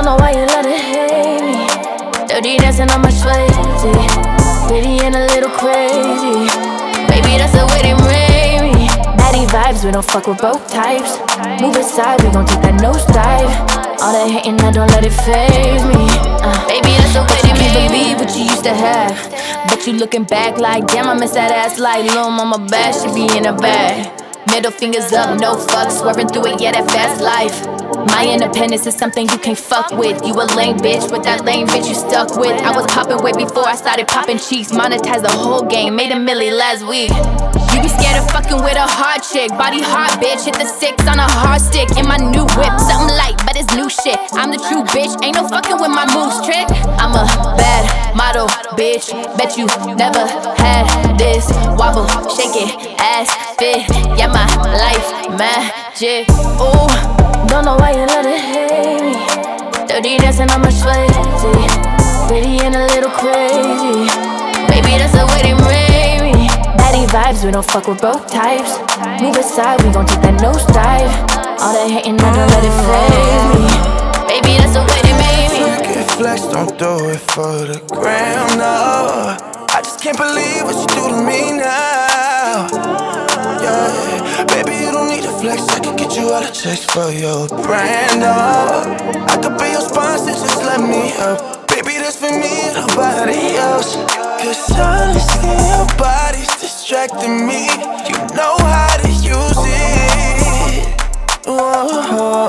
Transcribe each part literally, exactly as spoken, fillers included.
Don't know why you let it hate me. Dirty dancing on my Swayze. Pretty and a little crazy. Baby, that's the way they made me. Natty vibes, we don't fuck with both types. Move aside, we gon' take that nosedive. All that hating, I don't let it faze me. uh, Baby, that's the way they made me. Can't believe what you used to have. But you looking back like, damn, I miss that ass like Lil' Mama bad, she be in a bag. Middle fingers up, no fucks, swerving through it, yeah, that fast life. My independence is something you can't fuck with. You a lame bitch, with that lame bitch you stuck with. I was popping way before I started popping cheeks. Monetized the whole game, made a milli last week. You be scared of fucking with a hard chick. Body hard bitch, hit the six on a hard stick. In my new whip, something light, but it's new shit. I'm the true bitch, ain't no fucking with my moves trick. I'm a bad model bitch, bet you never had this. Wobble, shake it, ass fit, yeah, my life magic. Ooh, don't know why you let it hate me. Dirty dancing on my Swayze. Pretty and a little crazy. Baby, that's the way they made me. Natty vibes, we don't fuck with both types. Move aside, we gon' take that nosedive. All that hating, I don't let it faze me. Baby, that's the way they made me. Forget flex, don't do it for the gram, no. I just can't believe what you do to me now. Yeah, baby, you don't need a flex. I can get you all the checks for your brand, oh. I could be your sponsor, just let me up. Baby, that's for me, nobody else. Cause honestly, your body's distracting me. You know how to use it. Whoa.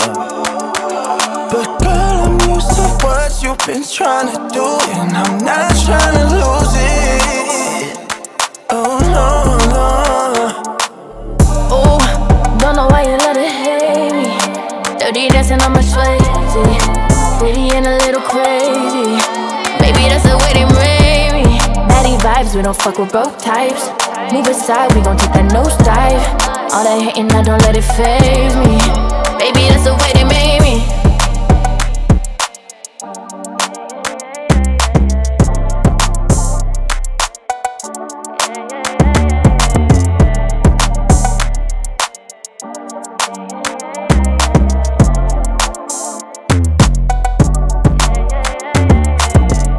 But girl, I'm used to what you've been trying to do, and I'm not trying to lose it. Oh no, no. Oh, don't know why you let it hate me. Dirty dancing on my Swayze. Pretty and a little crazy. Baby, that's the way they made me. Natty vibes, we don't fuck with both types. Move aside, we gon' take that nosedive. All that hating, I don't let it faze me. Baby, that's the way they made me.